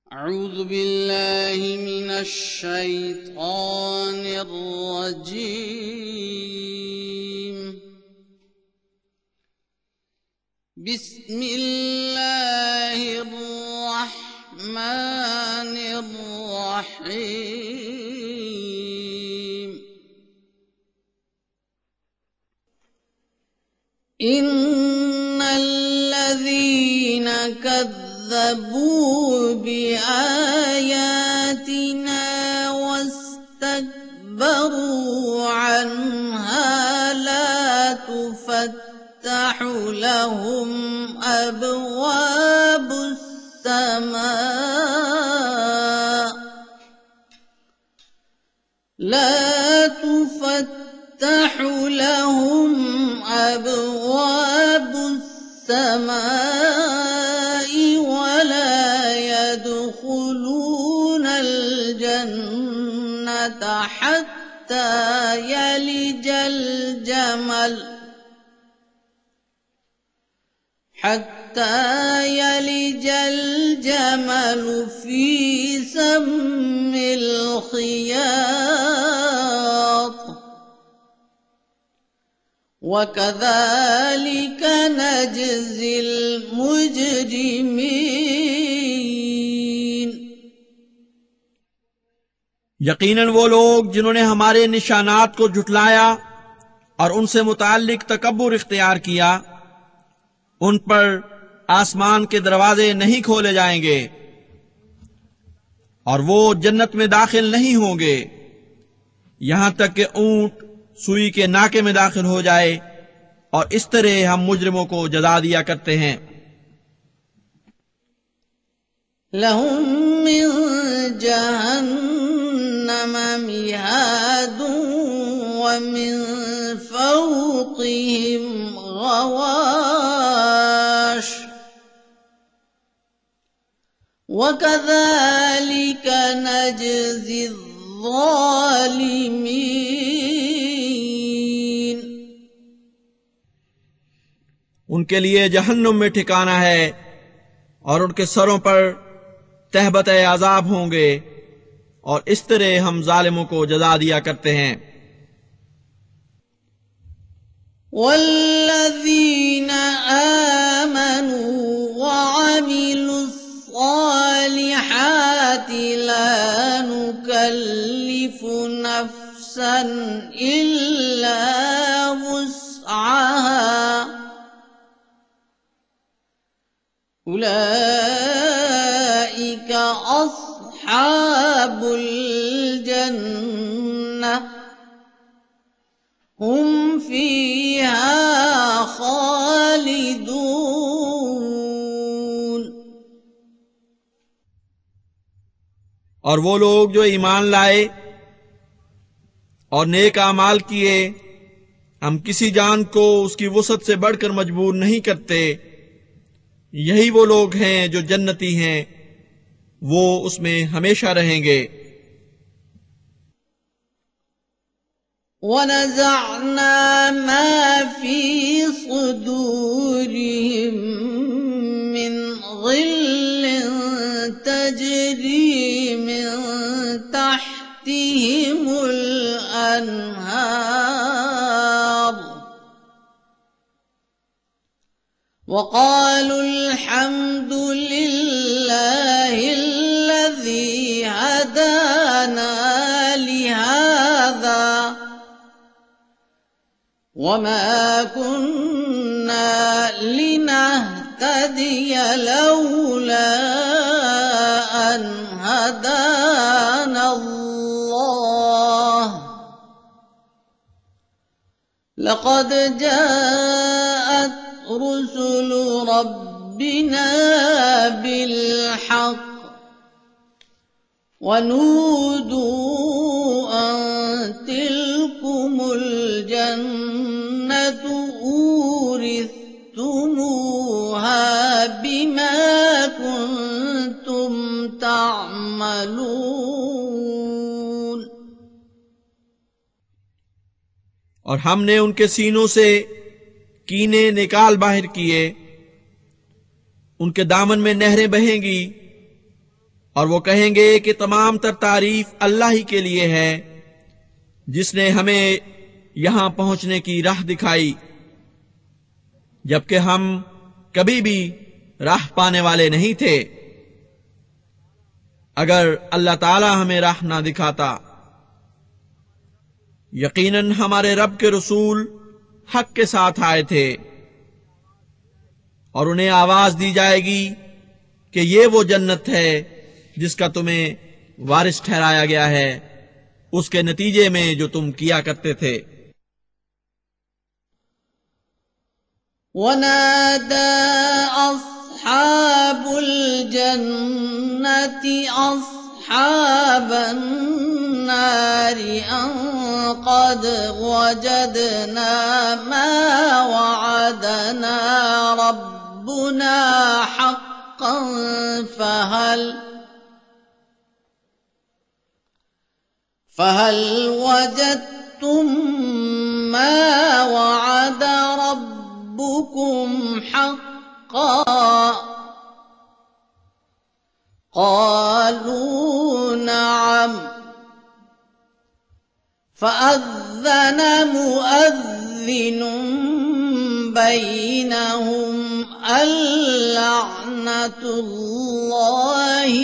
अऊज़ु बिल्लाहि मिनश शैतानिर रजीम। बिस्मिल्लाहिर रहमानिर रहीम। इन्नल्लज़ीना कज़्ज़बू बिआयातिना वस्तकबरू अन्हा ला तुफ़त्तहु लहुम अब्वाबुस समा ला तुफ़त्तहु लहुम अब्वाबुस समाई वला यदखुलूनल जन्नता हत्ता यलिजल जमल फी सम्मिल खियात वकज़ालिक नजज़िल मुजरिमीन। यकीनन वो लोग जिन्होंने हमारे निशानात को झुटलाया और उनसे मुताल्लिक तकब्बुर इख्तियार किया, उन पर आसमान के दरवाजे नहीं खोले जाएंगे और वो जन्नत में दाखिल नहीं होंगे यहां तक कि ऊंट सुई के नाके में दाखिल हो जाए, और इस तरह हम मुजरिमों को जजा दिया करते हैं। लहुम मिन जहन्नम मिहादुन व मिन फौक़िहिम गवाश वकज़ालिक नजज़ि ज़ालिमीन। उनके लिए जहन्नुम में ठिकाना है और उनके सरों पर तहबत अज़ाब होंगे, और इस तरह हम जालिमों को जजा दिया करते हैं। वल्लज़ीना आमनू वअमिलुस्सालिहाति ला नुकल्लिफु नफ्सन इल्ला वुस्अहा उलाइका अस्हाबुल जन्नह हुम फीहा खालिदून। और वो लोग जो ईमान लाए और नेक आमाल किए, हम किसी जान को उसकी वुसअत से बढ़कर मजबूर नहीं करते, यही वो लोग हैं जो जन्नती हैं, वो उसमें हमेशा रहेंगे। वनज़अना मा फी सुदूरिहिम मिन ग़िल्लिन तजरी मिन तहतिहिमुल अन्हार वक़ालू अल्हम्दुलिल्लाहिल्लज़ी हदाना लिहाज़ा वमा कुन्ना लिनहतदिय लौला अन हदाना अल्लाह लक़द जाअत रुसुलु रब्बिना बिलहक़ वनूदू अन तिलकुमुल जन्नतु ऊरिस्तुमूहा बिमा कुन्तुम तामलून। और हमने उनके सीनों से कीने निकाल बाहर किए, उनके दामन में नहरें बहेंगी और वो कहेंगे कि तमाम तर तारीफ अल्लाह ही के लिए है जिसने हमें यहां पहुंचने की राह दिखाई, जबकि हम कभी भी राह पाने वाले नहीं थे अगर अल्लाह ताला हमें राह ना दिखाता। यकीनन हमारे रब के रसूल हक के साथ आए थे और उन्हें आवाज दी जाएगी कि ये वो जन्नत है जिसका तुम्हें वारिस ठहराया गया है उसके नतीजे में जो तुम किया करते थे। वनादा अस्हाबुल जन्नति अस्हाबन नारि अन क़द वजदना मा वअदना रब्बुना हक़्क़न फहल वजदतुम मा वअद रब्बुकुम हक़्क़न क़ालू नअम फ़अज़्ज़न मुअज़्ज़िनुम बैनहुम अल्लअनतुल्लाहि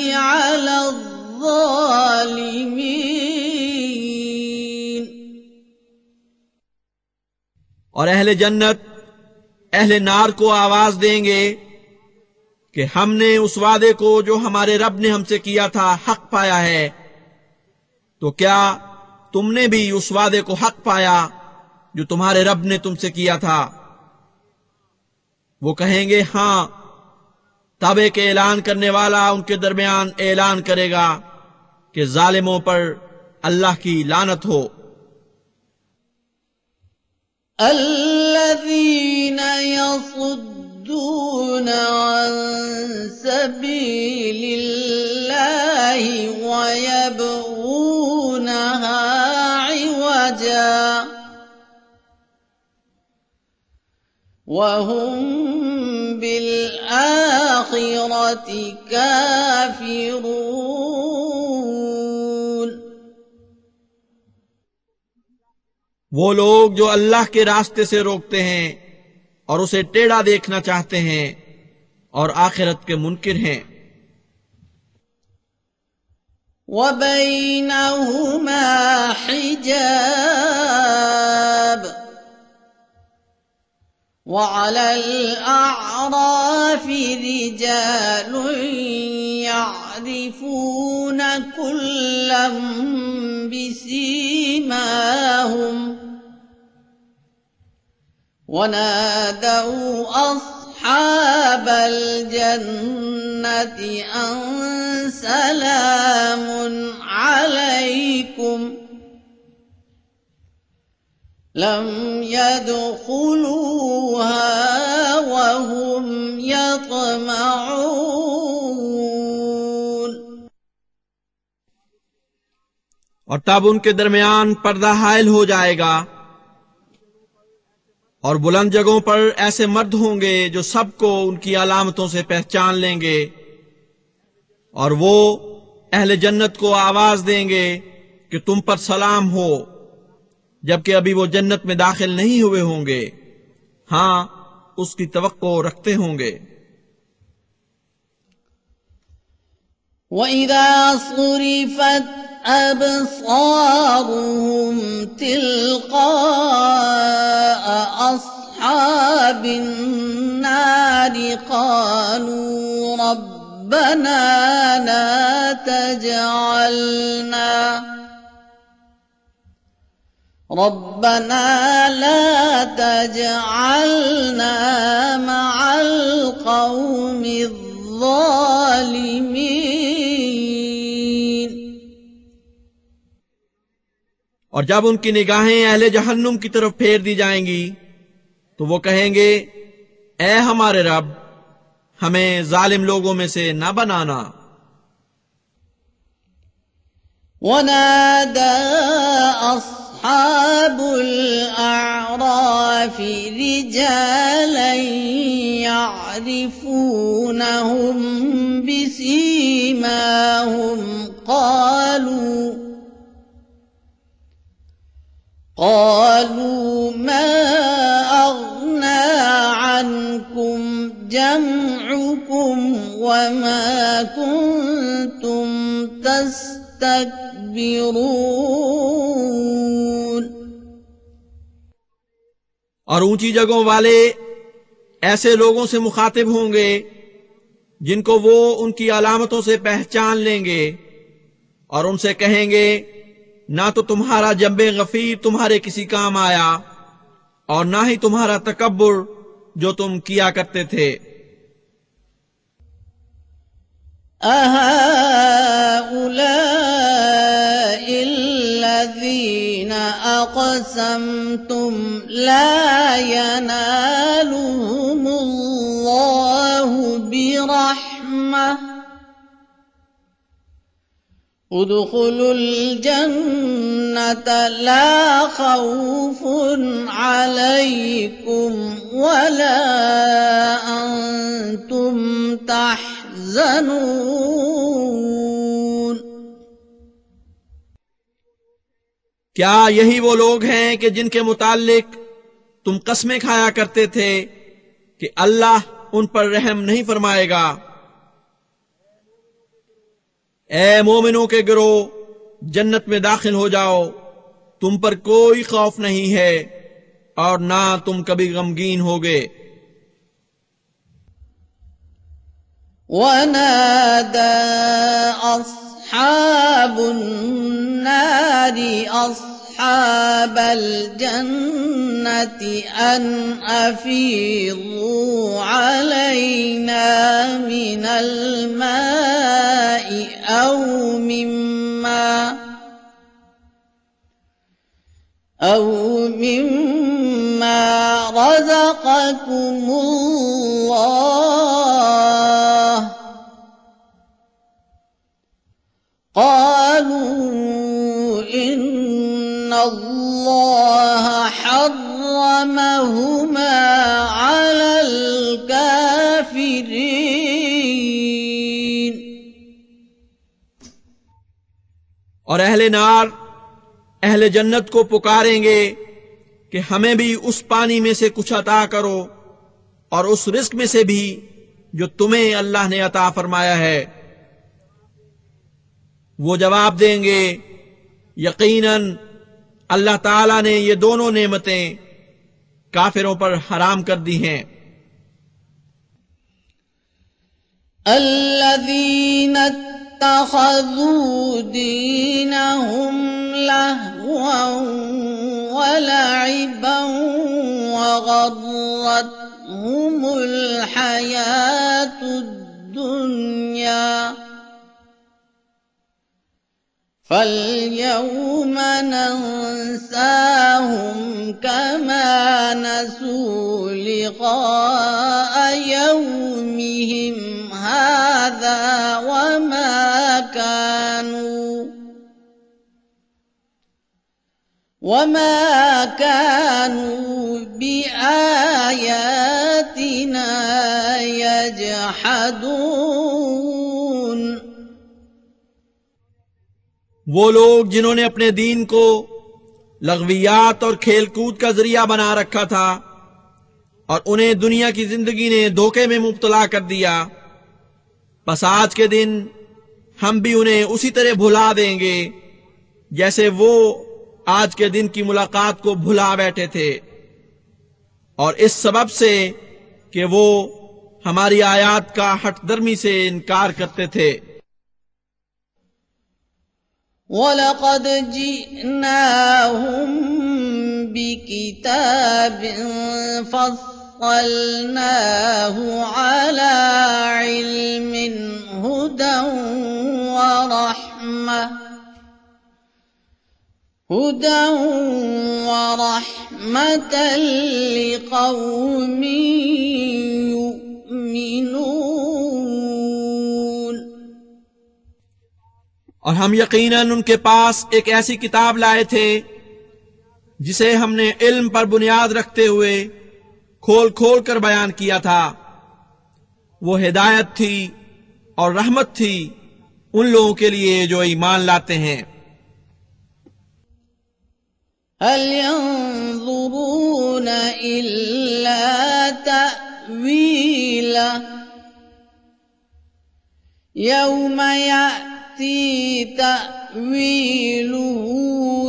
अलज़्ज़ालिमीन। और अहले जन्नत अहले नार को आवाज देंगे कि हमने उस वादे को जो हमारे रब ने हमसे किया था हक पाया है, तो क्या तुमने भी उस वादे को हक पाया जो तुम्हारे रब ने तुमसे किया था? वो कहेंगे हां। तब एक ऐलान करने वाला उनके दरमियान ऐलान करेगा कि जालिमों पर अल्लाह की लानत हो। अल्लज़ीना यसुद्दून अन सबीलिल्लाहि व यबगूनहा इवजा वहुम बिल आखिरति काफिरून। वो लोग जो अल्लाह के रास्ते से रोकते हैं और उसे टेढ़ा देखना चाहते हैं और आखिरत के मुनकिर हैं। वबैनहुमा हिजाब वअलल अअराफि रिजालुन यअरिफून कुल्लन बिसीमाहुम वनादौ अस्हाबल जन्नति अन सलामुन अलैकुम लम यदखुलूहा वहुम यतमऊन। और तब उनके दरमियान पर्दा हायल हो जाएगा और बुलंद जगहों पर ऐसे मर्द होंगे जो सबको उनकी अलामतों से पहचान लेंगे, और वो अहले जन्नत को आवाज देंगे कि तुम पर सलाम हो, जबकि अभी वो जन्नत में दाखिल नहीं हुए होंगे। हां, उसकी तवक्को रखते होंगे। वइज़ा सुरिफत अबसारुहुम तिल्क़ाअ अस्हाबिन नारि क़ालू रब्बना ला तजअलना मअल क़ौमिज़्ज़ालिमीन। और जब उनकी निगाहें अहले जहन्नुम की तरफ फेर दी जाएंगी तो वो कहेंगे, ए हमारे रब, हमें जालिम लोगों में से न बनाना। वनादा अस्हाबुल अअराफि रिजालन يعرفونهم بسيماهم قالوا ما أغنى عنكم جمعكم وما كنتم تستكبرون। और ऊंची जगहों वाले ऐसे लोगों से मुखातिब होंगे जिनको वो उनकी अलामतों से पहचान लेंगे और उनसे कहेंगे ना तो तुम्हारा जंबे गफीर तुम्हारे किसी काम आया और ना ही तुम्हारा तकब्बुर जो तुम किया करते थे। अहाउलाइ الذين أقسمتم لا ينالهم الله برحمة ادخلوا الجنة لا خوف عليكم ولا أنتم تحزنون। क्या यही वो लोग हैं कि जिनके मुतालिक तुम कस्में खाया करते थे कि अल्लाह उन पर रहम नहीं फरमाएगा? ए मोमिनों के गिरोह, जन्नत में दाखिल हो जाओ, तुम पर कोई खौफ नहीं है और ना तुम कभी गमगीन होगे। वनादा أصحاب النار أصحاب الجنة أن أفيضوا علينا من الماء أو مما رزقكم الله قالوا إن الله حرمهما على الكافرين। और अहले नार अहले जन्नत को पुकारेंगे कि हमें भी उस पानी में से कुछ अता करो और उस रिस्क में से भी जो तुम्हें अल्लाह ने अता फरमाया है। वो जवाब देंगे यकीनन अल्लाह ताला ने ये दोनों नेमतें काफिरों पर हराम कर दी हैं। अल्लज़ीना इत्तख़ज़ू दीनहुम लहवन व लइबन व गर्रतहुमुल हयातुद दुनिया فاليوم ننساهم كما نسوا لقاء يومهم هذا وما كانوا بآياتنا يجحدون। वो लोग जिन्होंने अपने दीन को लग़वियात और खेलकूद का जरिया बना रखा था और उन्हें दुनिया की जिंदगी ने धोखे में मुब्तला कर दिया, बस आज के दिन हम भी उन्हें उसी तरह भुला देंगे जैसे वो आज के दिन की मुलाकात को भुला बैठे थे, और इस सबब से कि वो हमारी आयात का हठधर्मी से इनकार करते थे। वलक़द जिअनाहुम बिकिताबिन फस्सलनाहु अला इल्मिन हुदन व रहमतन लिक़ौमिन युमिनून। और हम यकीनन उनके पास एक ऐसी किताब लाए थे जिसे हमने इल्म पर बुनियाद रखते हुए खोल खोल कर बयान किया था, वो हिदायत थी और रहमत थी उन लोगों के लिए जो ईमान लाते हैं। हल यंज़ुरून इल्ला तअवीला यौम यअती तअवीलुहु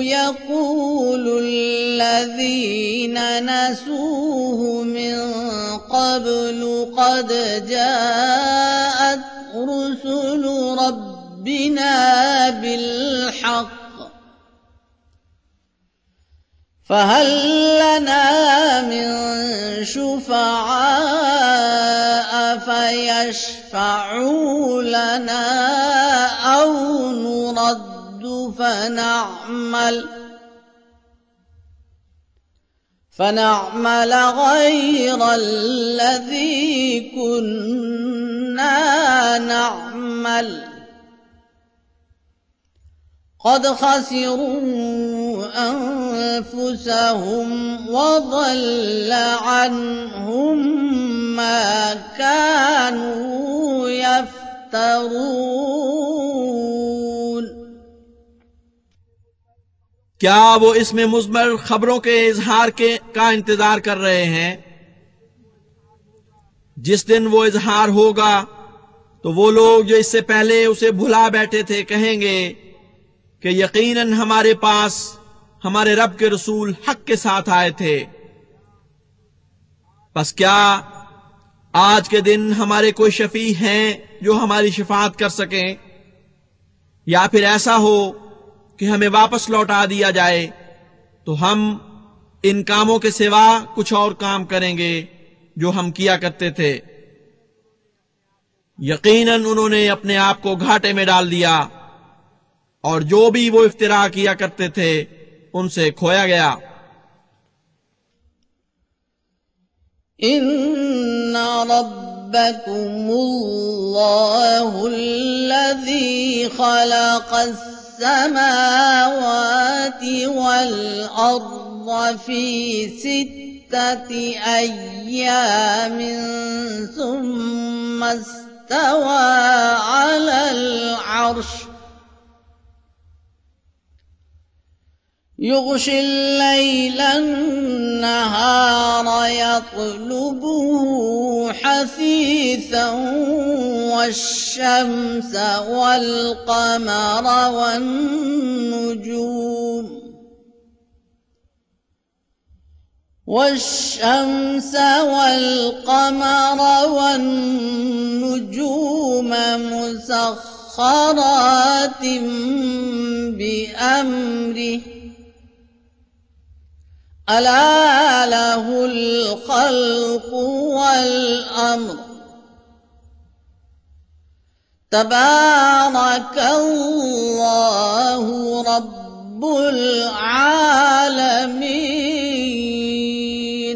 यक़ूलुल्लज़ीन नसूहु मिन क़ब्लु क़द जाअत रुसुलु रब्बिना बिलहक़्क़ फहल लना मिन शुफ़अआ फयशफ़अू लना औ नुरद्दु फनअमल गयरा अल्लज़ी कुन्ना नअमल क़द ख़सिरू अन्फुसहुम वज़ल्ल अन्हुम मा कानू यफ्तरून। क्या वो इसमें मुज़मर खबरों के इजहार का इंतजार कर रहे हैं? जिस दिन वो इजहार होगा तो वो लोग जो इससे पहले उसे भुला बैठे थे कहेंगे कि यकीनन हमारे पास हमारे रब के रसूल हक के साथ आए थे। बस क्या आज के दिन हमारे कोई शफी हैं जो हमारी शिफाअत कर सकें, या फिर ऐसा हो कि हमें वापस लौटा दिया जाए तो हम इन कामों के सिवा कुछ और काम करेंगे जो हम किया करते थे। यकीनन उन्होंने अपने आप को घाटे में डाल दिया और जो भी वो इफ्तिरा किया करते थे उनसे खोया गया। इन्ना रब्बकुमुल्लाहुल्लज़ी खलक़स समावाति वल अर्ज़ फी सित्तति अय्यामिन सुम्मा इस्तवा अलल अर्श युग़शिल लैलन नहार यत्लुबुहु हसीसन वश्शम्स वल्क़मर वन्नुजूम मुसख्खरातिन बिअम्रिहि अला लहुल खल्क़ु वल अम्र तबारकल्लाहु रब्बुल आलमीन।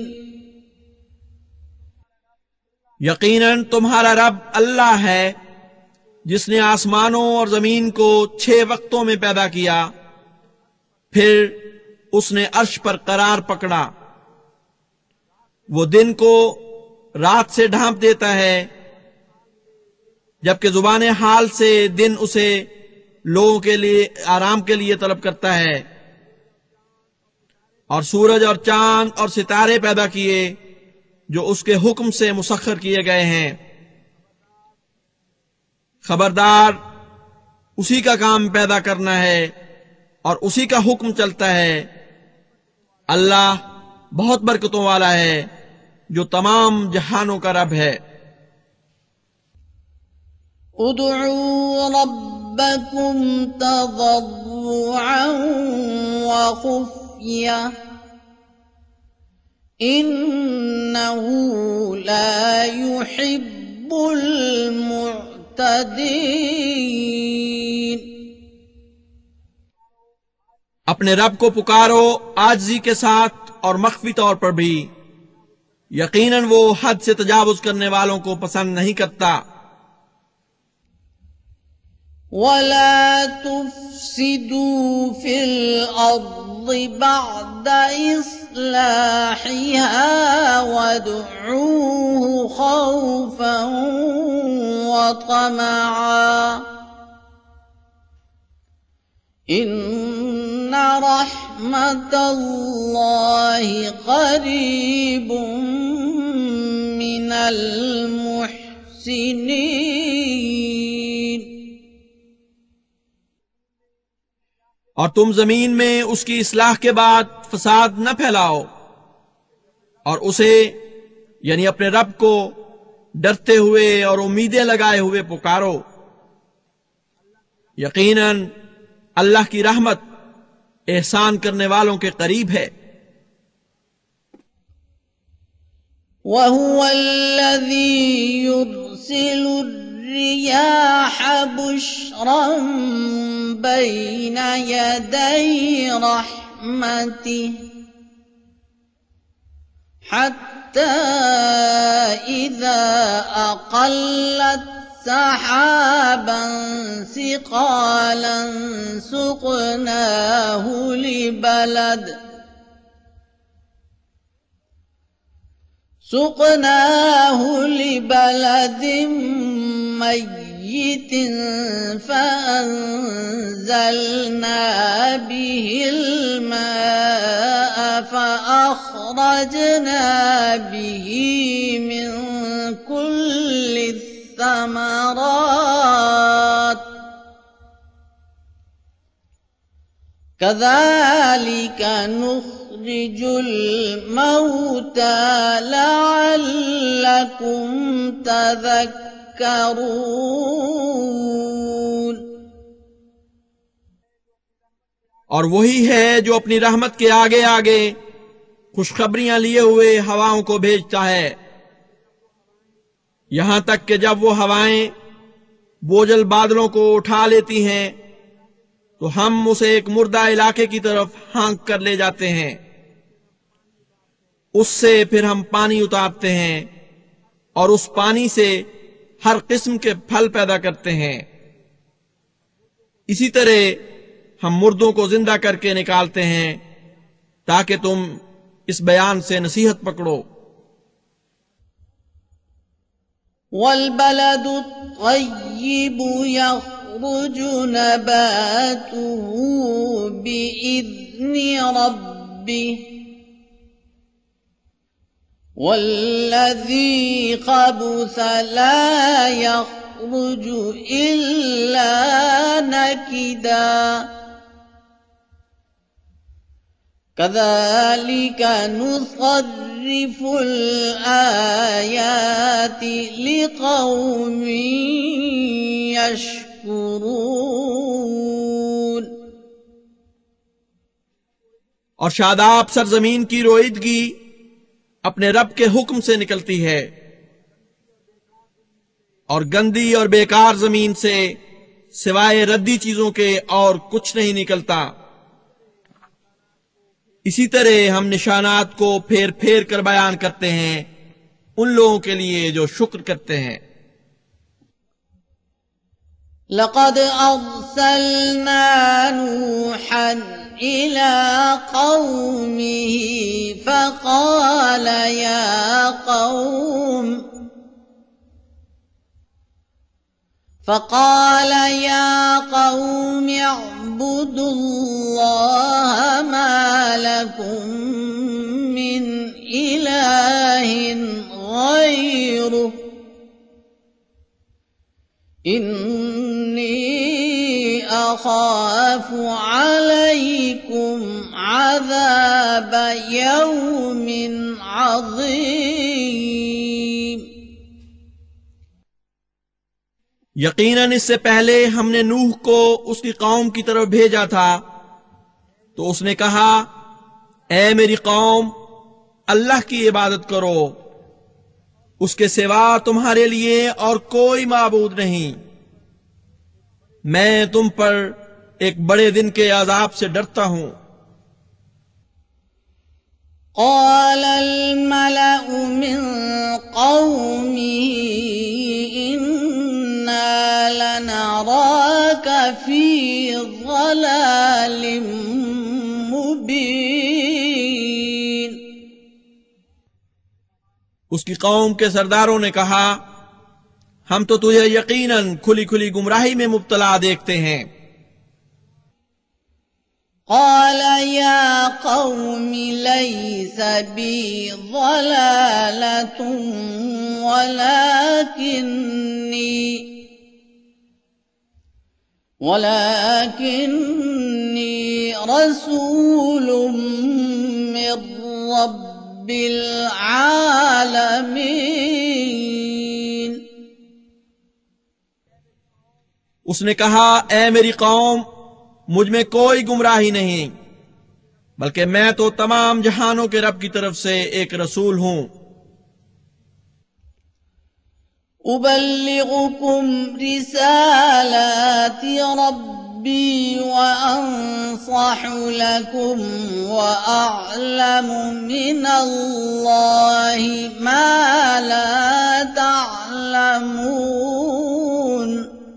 यकीनन तुम्हारा रब अल्लाह है जिसने आसमानों और जमीन को 6 वक्तों में पैदा किया, फिर उसने अर्श पर करार पकड़ा। वो दिन को रात से ढांप देता है, जबकि जुबान हाल से दिन उसे लोगों के लिए आराम के लिए तलब करता है। और सूरज और चांद और सितारे पैदा किए जो उसके हुक्म से मुसख्खर किए गए हैं। खबरदार उसी का काम पैदा करना है और उसी का हुक्म चलता है। अल्लाह बहुत बरकतों वाला है जो तमाम जहानों का रब है। उदउ रब्बकुम तज़र्रुअन व खुफ़्या इन्नहु ला युहिब्बुल मुअ्तदीन। अपने रब को पुकारो आजिज़ी के साथ और मख्फी तौर पर भी। यकीनन वो हद से तजावुज करने वालों को पसंद नहीं करता। वला तुफ़सिदू फिल अर्ज़ بعد إصلاحها وادعوه خوفا وطمعا إن رحمة الله قريب من المحسنين। और तुम जमीन में उसकी इस्लाह के बाद फसाद न फैलाओ और उसे यानी अपने रब को डरते हुए और उम्मीदें लगाए हुए पुकारो। यकीनन अल्लाह की रहमत एहसान करने वालों के करीब है। वहुव अल्लज़ी युरसिलु الرياح بشرا بين يدي رحمته حتى إذا أقلت سحابا ثقالا سقناه لبلد ميت فأنزلنا به الماء فأخرجنا به من كل الثمرات كذلك نخرج الموتى لعلكم تذكرون। और वही है जो अपनी रहमत के आगे आगे खुशखबरियां लिए हुए हवाओं को भेजता है, यहां तक कि जब वो हवाएं बोझल बादलों को उठा लेती हैं तो हम उसे एक मुर्दा इलाके की तरफ हाँक कर ले जाते हैं। उससे फिर हम पानी उतारते हैं और उस पानी से हर किस्म के फल पैदा करते हैं। इसी तरह हम मुर्दों को जिंदा करके निकालते हैं ताकि तुम इस बयान से नसीहत पकड़ो। वल्बलदु त्वय्यिबु यख्रुजु नबातुहु बिइज़्नि रब्बिह वल्लज़ी खबुस ला यख्रुजु इल्ला नकिदा कज़ालिक नुसर्रिफुल आयाति लिक़ौमिन यशकुरून। और शादाब सरजमीन की रोईदगी अपने रब के हुक्म से निकलती है और गंदी और बेकार जमीन से सिवाय रद्दी चीजों के और कुछ नहीं निकलता। इसी तरह हम निशानात को फेर फेर कर बयान करते हैं उन लोगों के लिए जो शुक्र करते हैं। लक़द अर्सलना नूहन इला क़ौमिही फ़क़ाल या क़ौम अअ्बुदुल्लाह मा लकुम मिन इलाहिन ग़ैरुह इन्नी अख़ाफ़ु अलैकुम अज़ाब यौमिन अज़ीम। यकीनन इससे पहले हमने नूह को उसकी कौम की तरफ भेजा था तो उसने कहा, ऐ मेरी कौम, अल्लाह की इबादत करो, उसके सिवा तुम्हारे लिए और कोई माबूद नहीं। मैं तुम पर एक बड़े दिन के अज़ाब से डरता हूं। क़ालल मलअु मिन क़ौमिही इन्ना लनराका फ़ी ज़लालिम मुबीन مبين उसकी कौम के सरदारों ने कहा, हम तो तुझे यकीनन खुली खुली गुमराही में मुब्तला देखते हैं। قال يا قوم ليس بي ضلالة ولكني رسول من رب العالمين उसने कहा, ए मेरी कौम, मुझ में कोई गुमराही नहीं, बल्कि मैं तो तमाम जहानों के रब की तरफ से एक रसूल हूं। उबल्लिगुकुम रिसालाति रब्बी व अंसहु लकुम व अअलमु मिनल्लाहि मा ला तअलमून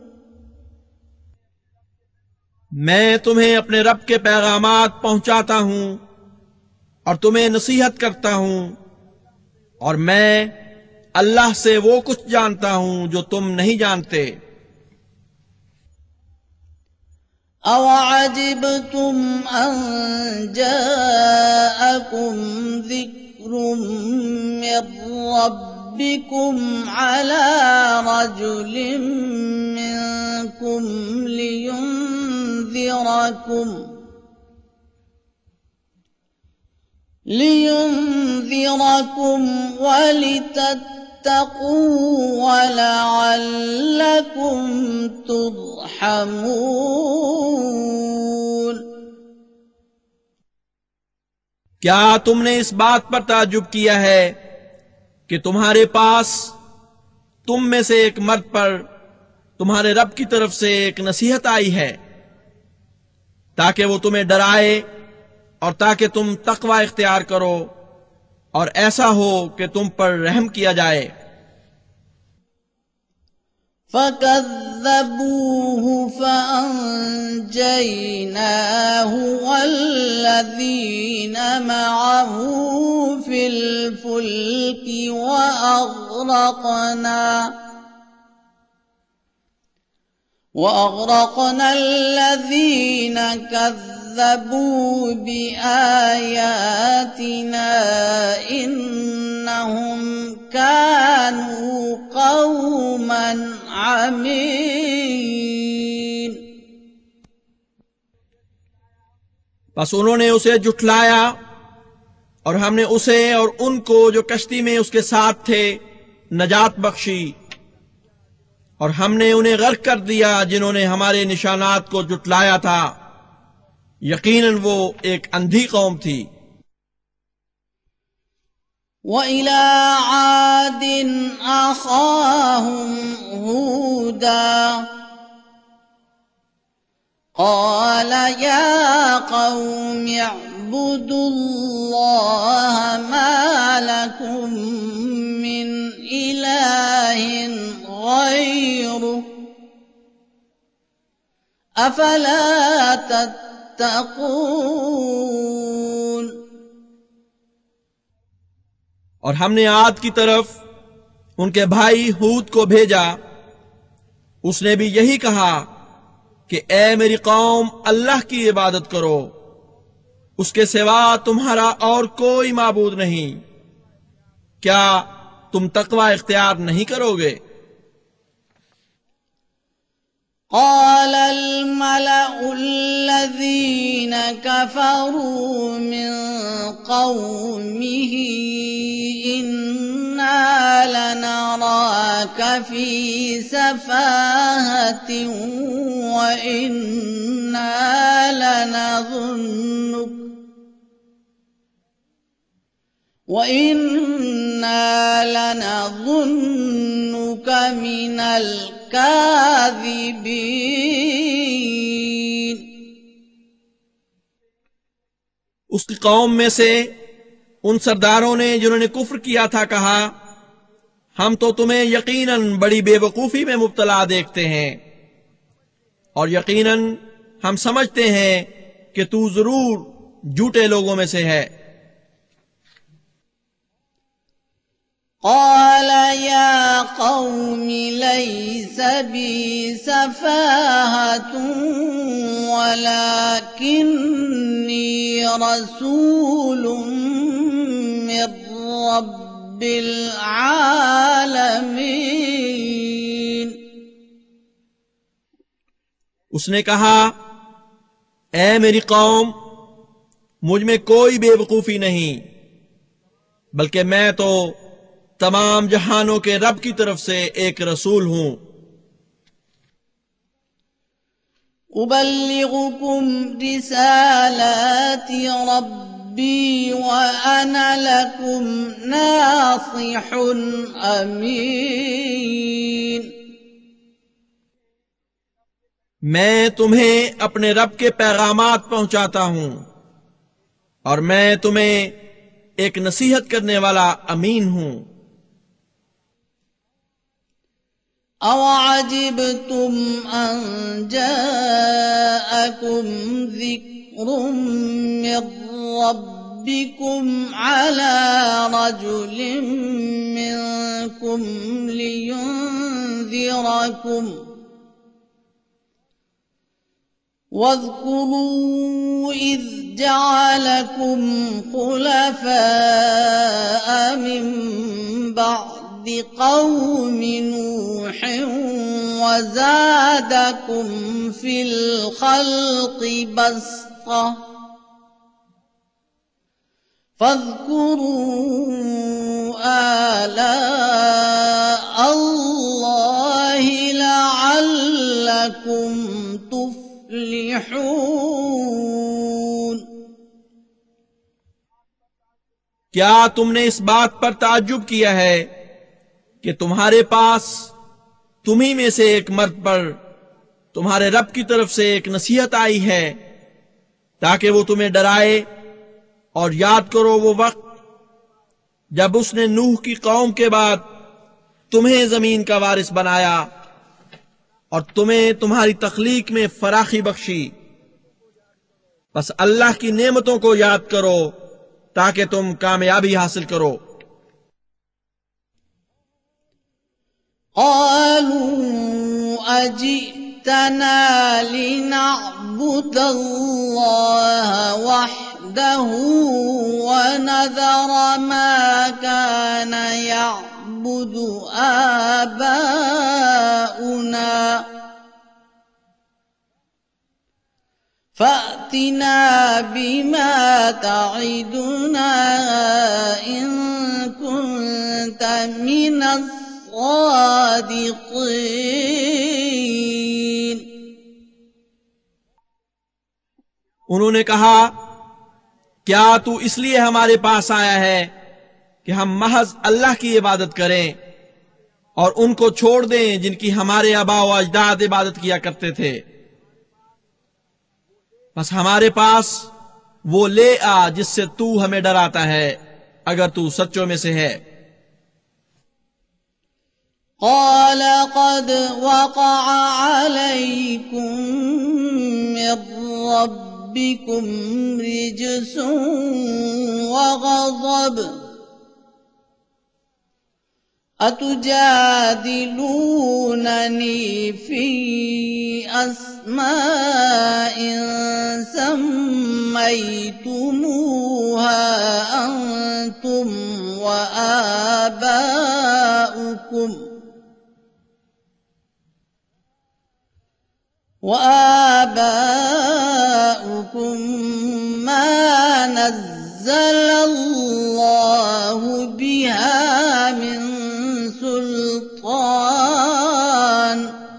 मैं तुम्हें अपने रब के पैगामात पहुंचाता हूं और तुम्हें नसीहत करता हूं, और मैं अल्लाह से वो कुछ जानता हूं जो तुम नहीं जानते। अवअजिबतुम अन जाअकुम ज़िक्रुम मिर रब्बिकुम अला रजुलिम मिनकुम लियुंज़िरकुम वलितत्तक़ू वलअल्लकुम तुरहमून क्या तुमने इस बात पर ताज्जुब किया है कि तुम्हारे पास तुम में से एक मर्द पर तुम्हारे रब की तरफ से एक नसीहत आई है, ताकि वो तुम्हें डराए और ताकि तुम तकवा इख्तियार करो और ऐसा हो कि तुम पर रहम किया जाए। फकज़्ज़बूहु फअंजयनाहु वल्लज़ीना मअहु फिल फुल्की वअग़रक़ना الذين كذبوا بآياتنا إنهم كانوا قوما عمين बस उन्होंने उसे जुठलाया और हमने उसे और उनको जो कश्ती में उसके साथ थे नजात बख्शी, और हमने उन्हें गर्क कर दिया जिन्होंने हमारे निशानात को जुटलाया था। यकीनन वो एक अंधी कौम थी। वइला आदिन अखाहुम हूदा क़ाल या क़ौमि अअ्बुदुल्लाह मा लकुम मिन इलाहिन गैरुह अफला तत्तक़ून और हमने आद की तरफ उनके भाई हूद को भेजा। उसने भी यही कहा कि ए मेरी कौम, अल्लाह की इबादत करो, उसके सिवा तुम्हारा और कोई माबूद नहीं। क्या तुम तकवा इख्तियार नहीं करोगे? قال الملأ الذين كفروا من قومه إنا لنراك في سفاهة وإنا لنظنك من الكاذبين उसकी कौम में से उन सरदारों ने जिन्होंने कुफ्र किया था कहा, हम तो तुम्हें यकीनन बड़ी बेवकूफी में मुब्तला देखते हैं, और यकीनन हम समझते हैं कि तू जरूर झूठे लोगों में से है। قال يا قوم ليس بي سفاهة ولكني رسول من رب العالمين। उसने कहा, ऐ मेरी कौम, मुझ में कोई बेवकूफी नहीं, बल्कि मैं तो तमाम जहानों के रब की तरफ से एक रसूल हूं। उबल्लिगुकुम रिसालाति रब्बी व अना लकुम नासिहुन अमीन। मैं तुम्हें अपने रब के पैगामात पहुंचाता हूं और मैं तुम्हें एक नसीहत करने वाला अमीन हूं। अवअजिबतुम अन जाअकुम ज़िक्रुम मिर रब्बिकुम अला रजुलिम मिनकुम लियुनज़िरकुम वज़्कुरू इज़ जअलकुम खुलफ़ाअ मिन बअदि क़ौमि नूह वज़ादकुम फ़िल ख़ल्क़ि बस्ता फ़ज़्कुरू आलाअ अल्लाहि लअल्लकुम तुफ़्लिहून। क्या तुमने इस बात पर ताज्जुब किया है कि तुम्हारे पास तुम्ही में से एक मर्द पर तुम्हारे रब की तरफ से एक नसीहत आई है ताकि वो तुम्हें डराए? और याद करो वो वक्त जब उसने नूह की कौम के बाद तुम्हें जमीन का वारिस बनाया और तुम्हें तुम्हारी तख्लीक में फराखी बख्शी। बस अल्लाह की नेमतों को याद करो ताकि तुम कामयाबी हासिल करो। क़ालू अजि'तना लिनअब्दुल्लाह वहदहू वनज़र मा कान यअबुदु आबाउना फ़अतिना बिमा तइदुना इन कुन्त मिनस सादिक़ीन। उन्होंने कहा, क्या तू इसलिए हमारे पास आया है कि हम महज अल्लाह की इबादत करें और उनको छोड़ दें जिनकी हमारे आबा व अजदाद इबादत किया करते थे? बस हमारे पास वो ले आ जिससे तू हमें डराता है, अगर तू सच्चों में से है। क़ाल क़द वक़अ अलैकुम मिर रब्बिकुम रिज्सुन व ग़ज़ब अतुजादिलूननी फ़ी अस्माइन सम्मय्तुमूहा अंतुम व आबाउकुम मा नज़्ज़लल्लाहु बिहा मिन सुल्तान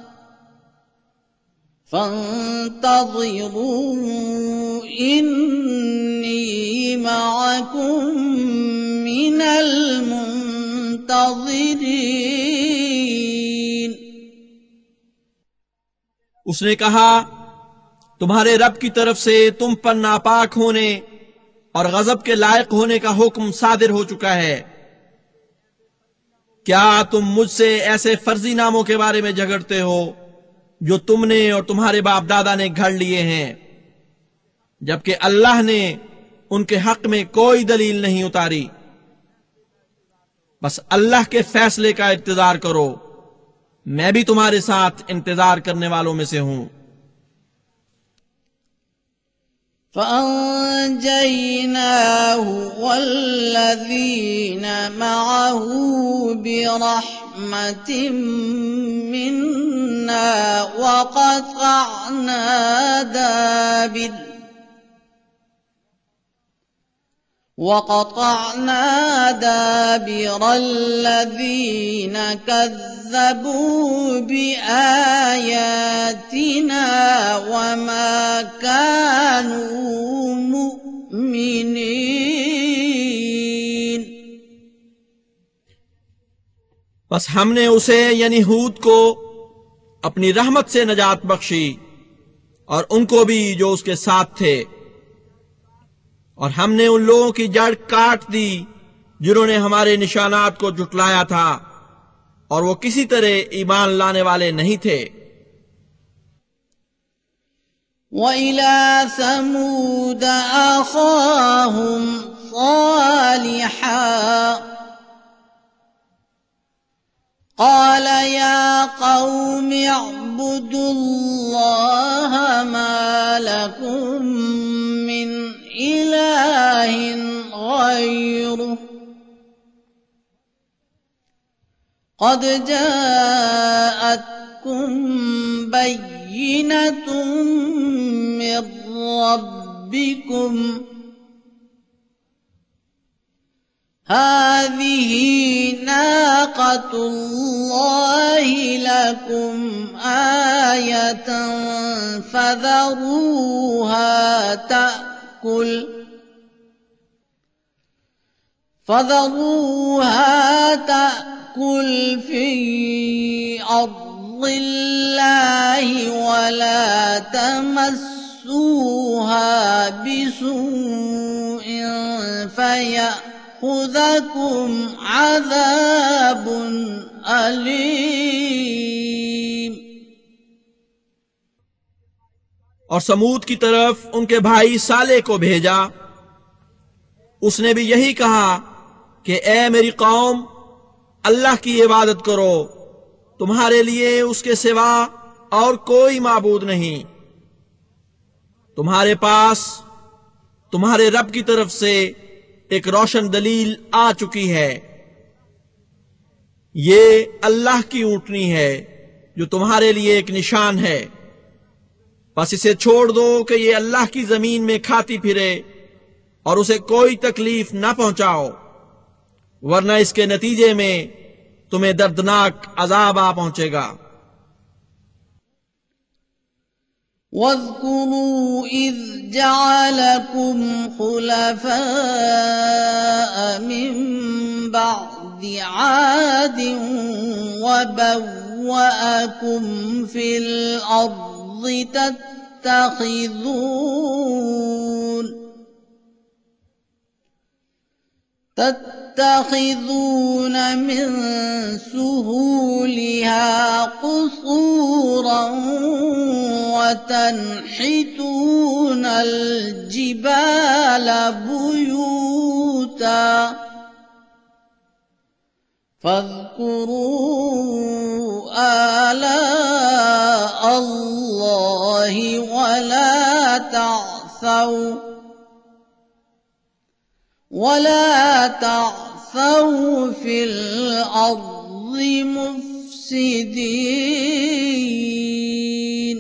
फ़ंतज़िरू इन्नी मअकुम मिनल मुंतज़िरीन। उसने कहा, तुम्हारे रब की तरफ से तुम पर नापाक होने और गजब के लायक होने का हुक्म सादिर हो चुका है। क्या तुम मुझसे ऐसे फर्जी नामों के बारे में झगड़ते हो जो तुमने और तुम्हारे बाप दादा ने घड़ लिए हैं, जबकि अल्लाह ने उनके हक में कोई दलील नहीं उतारी। बस अल्लाह के फैसले का इंतजार करो, मैं भी तुम्हारे साथ इंतजार करने वालों में से हूं। فأنجيناه والذين معه برحمة منا وقطعنا دابر الذين كذبوا بآياتنا وما كانوا مؤمنين। बस हमने उसे यानी हूद को अपनी रहमत से नजात बख्शी और उनको भी जो उसके साथ थे, और हमने उन लोगों की जड़ काट दी जिन्होंने हमारे निशानात को जुटलाया था और वो किसी तरह ईमान लाने वाले नहीं थे। وإلى ثمود أخاهم صالحا قال يا قوم اعبدوا الله ما لكم من إله غيره قد جاءتكم بينة من ربكم هذه ناقة الله لكم آية فذروها تأكل في أرض الله ولا تمسوها بسوء فيأخذكم عذاب أليم। और समूद की तरफ उनके भाई साले को भेजा। उसने भी यही कहा कि ए मेरी कौम, अल्लाह की इबादत करो, तुम्हारे लिए उसके सिवा और कोई माबूद नहीं। तुम्हारे पास तुम्हारे रब की तरफ से एक रोशन दलील आ चुकी है। ये अल्लाह की ऊंटनी है जो तुम्हारे लिए एक निशान है। बस इसे छोड़ दो कि ये अल्लाह की जमीन में खाती फिरे और उसे कोई तकलीफ न पहुंचाओ, वरना इसके नतीजे में तुम्हें दर्दनाक अजाब आ पहुंचेगा। واذكروا إذ جعلكم خلفاء من بعد عاد وبوأكم في الأرض تتخذون من سهولها قصورا وتنحتون الجبال بيوتا فاذكروا آلاء الله ولا تعثوا في الأرض مفسدين।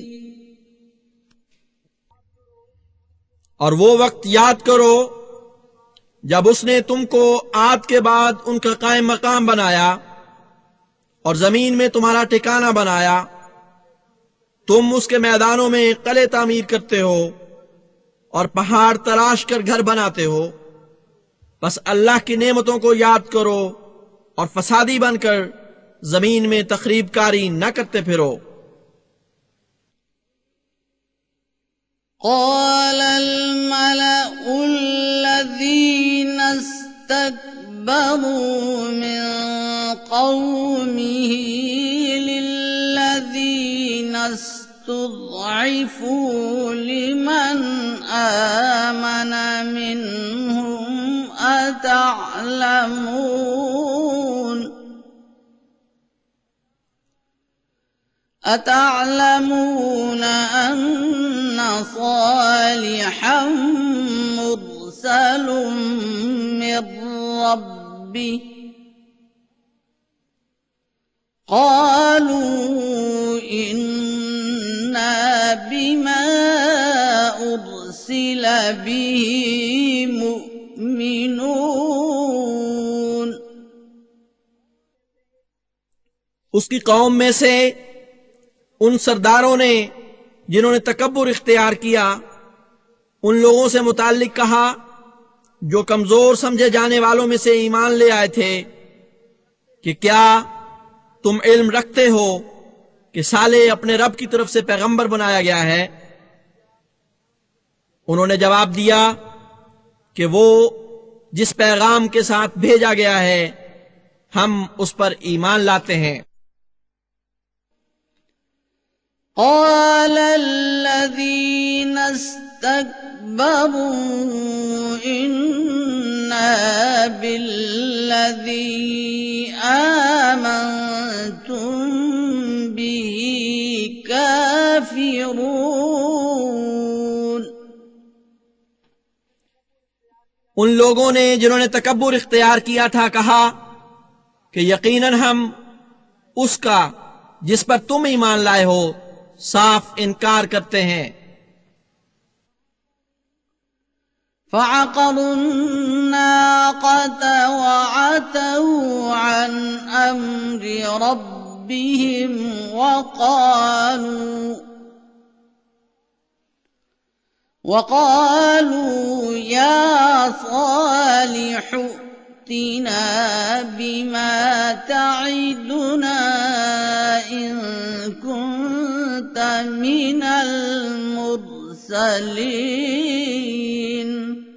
और वो वक्त याद करो जब उसने तुमको आद के बाद उनका कायम मकाम बनाया और जमीन में तुम्हारा ठिकाना बनाया। तुम उसके मैदानों में किले तामीर करते हो और पहाड़ तराश कर घर बनाते हो। बस अल्लाह की नेमतों को याद करो और फसादी बनकर जमीन में तखरीबकारी न करते फिरो। قال الملأ الذين استكبروا من قومه للذين تضعفوا لمن آمن منهم أتعلمون أن صالحا مرسل من ربه قالوا إنا بما أرسل به مؤمنون उसकी कौम में से उन सरदारों ने जिन्होंने तकब्बुर इख्तियार किया उन लोगों से मुताल्लिक कहा जो कमजोर समझे जाने वालों में से ईमान ले आए थे कि क्या तुम इल्म रखते हो कि साले अपने रब की तरफ से पैगंबर बनाया गया है। उन्होंने जवाब दिया कि वो जिस पैगाम के साथ भेजा गया है हम उस पर ईमान लाते हैं। قال الذين استكبروا إنا بالذي آمنتم به كافرون उन लोगों ने जिन्होंने तकब्बुर इख्तियार किया था कहा कि यकीनन हम उसका जिस पर तुम ईमान लाए हो साफ इनकार करते हैं। فعقروا الناقة وعتوا عن أمر ربهم وقالوا يا صالح ائتنا بما تعدنا إن كنت من المرسلين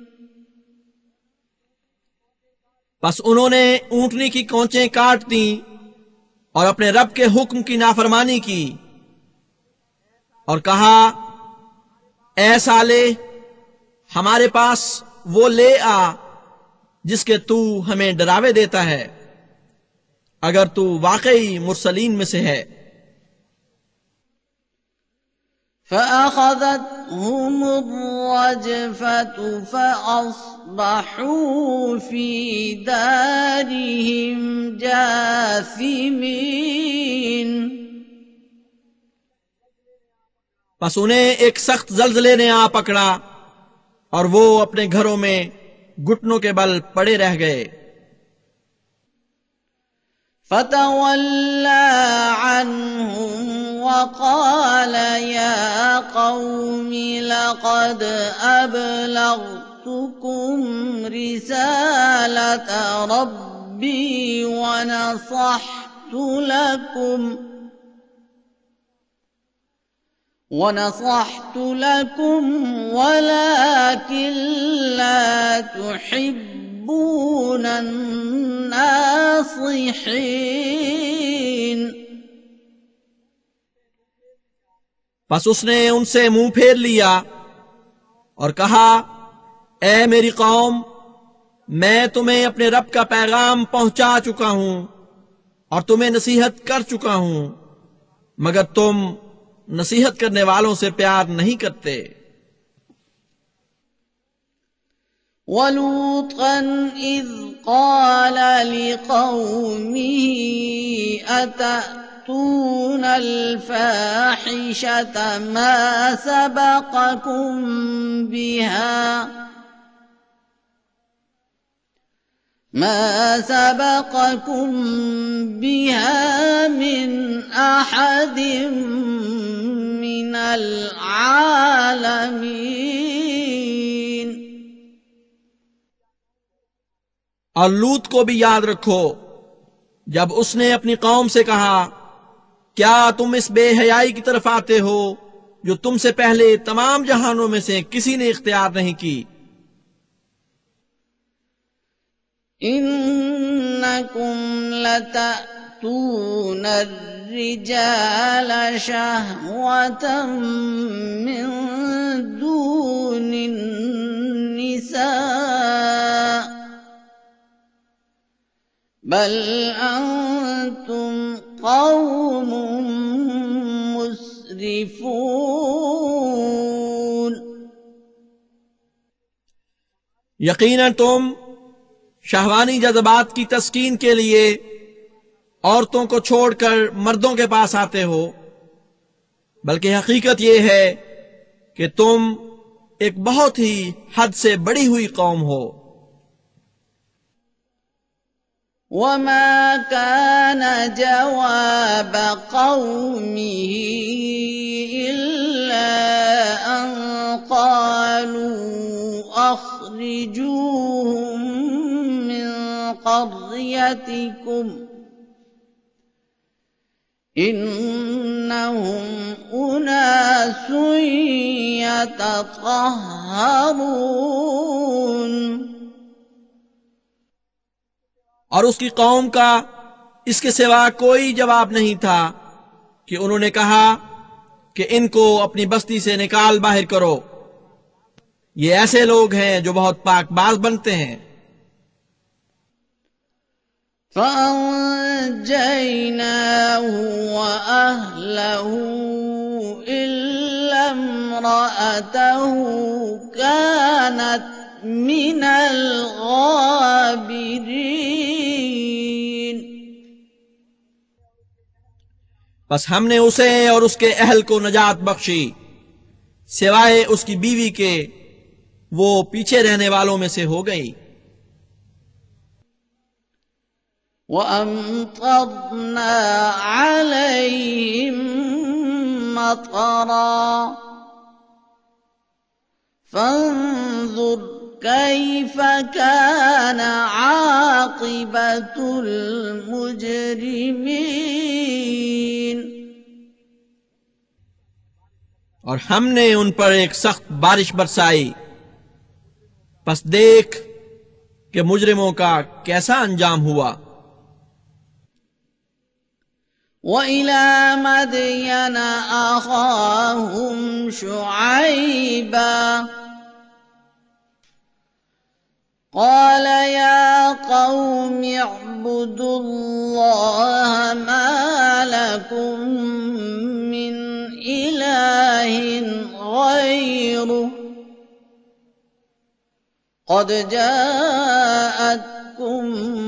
बस उन्होंने ऊंटनी की कोंचें काट दी और अपने रब के हुक्म की नाफरमानी की और कहा ऐ साले हमारे पास वो ले आ जिसके तू हमें डरावे देता है अगर तू वाकई मुरसलीन में से है। فأخذتهم الرجفة فأصبحوا في دارهم جاثمين बस उन्हें एक सख्त जल्जले ने आ पकड़ा और वो अपने घरों में घुटनों के बल पड़े रह गए। فتولى عنهم وقال يا قوم لقد أبلغتكم رسالة ربي ونصحت لكم ولكن لا تحبون الناصحين बस उसने उनसे मुंह फेर लिया और कहा ऐ मेरी कौम मैं तुम्हें अपने रब का पैगाम पहुंचा चुका हूं और तुम्हें नसीहत कर चुका हूं मगर तुम नसीहत करने वालों से प्यार नहीं करते। वलूतन इज़ क़ाल लिक़ौमिही अतअतूनल फ़ाहिशत मा सबक़कुम बिहा मिन अहदिम मिनल आलमीन। और लूत को भी याद रखो जब उसने अपनी कौम से कहा क्या तुम इस बेहयाई की तरफ आते हो जो तुमसे पहले तमाम जहानों में से किसी ने इख्तियार नहीं की। इन्नकुम लतअतून يأتون الرجال شهوة من دون النساء بل أنتم قوم مسرفون यकीनन तुम शहवानी जज्बात की तस्कीन के लिए औरतों को छोड़कर मर्दों के पास आते हो, बल्कि हकीकत यह है कि तुम एक बहुत ही हद से बड़ी हुई कौम हो। वमा कान जवाब कौमिही इल्ला अन क़ालू अख़रिजूहुम मिन क़र्यतिकुम इन्नहुम उनासुन यतत्तहरून। और उसकी कौम का इसके सिवा कोई जवाब नहीं था कि उन्होंने कहा कि इनको अपनी बस्ती से निकाल बाहर करो, ये ऐसे लोग हैं जो बहुत पाकबाज बनते हैं। फ़अंजयनाहु व अहलहु इल्ला इम्रअतहु कानत मिनल गाबिरीन। बस हमने उसे और उसके अहल को नजात बख्शी, सिवाय उसकी बीवी के वो पीछे रहने वालों में से हो गई। वअम्तरना अलैहिम मतरा फंजुर कैफ कान आक़िबतुल मुजरिमीन। और हमने उन पर एक सख्त बारिश बरसाई, बस देख कि मुजरिमों का कैसा अंजाम हुआ। वइला मदयन अख़ाहुम शुअयबा क़ाल या क़ौमि अअ्बुदुल्लाह मा लकुम मिन इलाहिन ग़ैरुह क़द जाअतकुम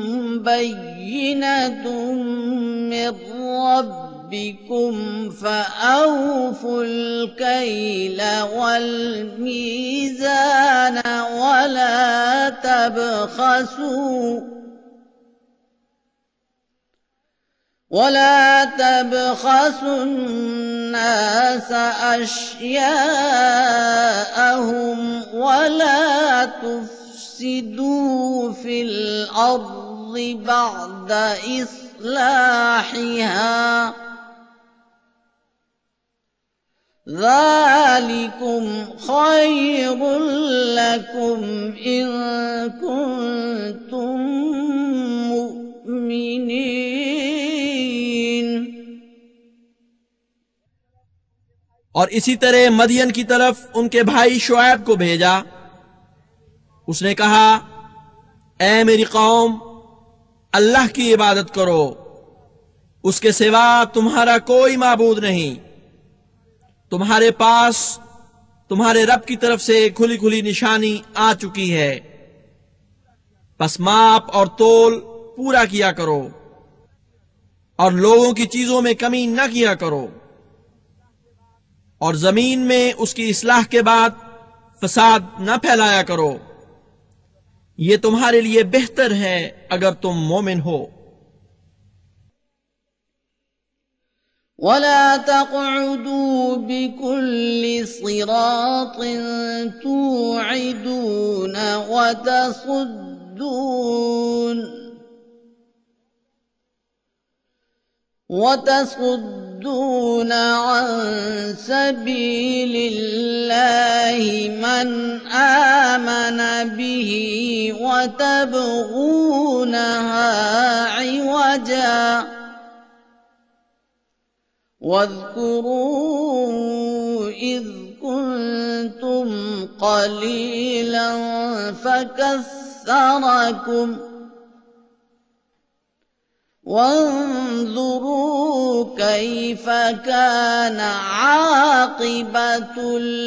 बय्यिनतुम मिर रब्बिकुम फ़अव्फ़ुल कैल वल मीज़ान वला तबख़सु الناس أشياءهم ولا تفسدوا في الأرض بعد إصلاحها ذلكم خير لكم إن كنتم مؤمنين। और इसी तरह मदियन की तरफ उनके भाई शुएब को भेजा। उसने कहा, ऐ मेरी कौम, अल्लाह की इबादत करो, उसके सिवा तुम्हारा कोई माबूद नहीं। तुम्हारे पास तुम्हारे रब की तरफ से खुली खुली निशानी आ चुकी है, बस माप और तोल पूरा किया करो और लोगों की चीजों में कमी न किया करो, और जमीन में उसकी इस्लाह के बाद फसाद न फैलाया करो। ये तुम्हारे लिए बेहतर है अगर तुम मोमिन हो। वला तक़उदू बिकुल्लि सिरात तु'इदून वतसुद्दून अन सबीलिल्लाहि मन आमन बिही वतबगूनहा इवजा واذكروا إذ كنتم قليلا فكثركم وانظروا كيف كان عاقبة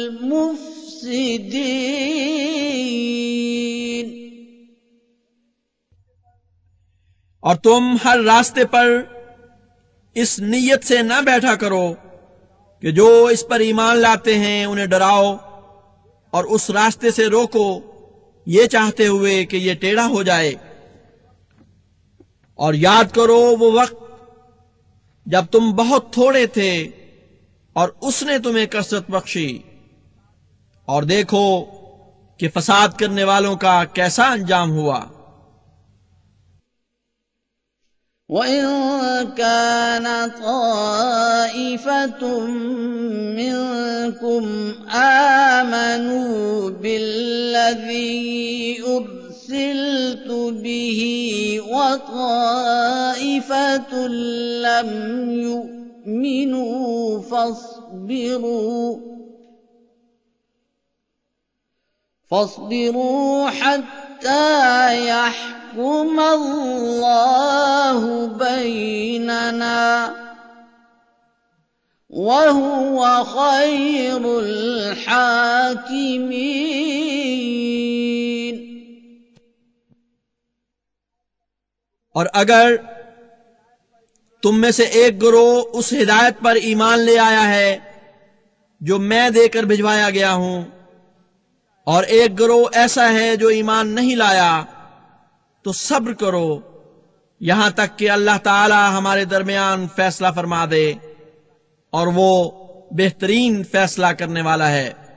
المفسدين. और तुम हर रास्ते पर इस नीयत से न बैठा करो कि जो इस पर ईमान लाते हैं उन्हें डराओ और उस रास्ते से रोको, ये चाहते हुए कि ये टेढ़ा हो जाए। और याद करो वो वक्त जब तुम बहुत थोड़े थे और उसने तुम्हें कसरत बख्शी, और देखो कि फसाद करने वालों का कैसा अंजाम हुआ। وَإِن كَانَ طَائِفَةٌ مِّنكُمْ آمَنُوا بِالَّذِي أُرْسِلْتُ بِهِ وَطَائِفَةٌ لَّمْ يُؤْمِنُوا فاصبروا حتى يحكم الله بيننا وهو خير الحاكمين. और अगर तुम में से एक गिरोह उस हिदायत पर ईमान ले आया है जो मैं देकर भिजवाया गया हूं, और एक गिरोह ऐसा है जो ईमान नहीं लाया, तो सब्र करो यहां तक कि अल्लाह ताला हमारे दरमियान फैसला फरमा दे, और वो बेहतरीन फैसला करने वाला है।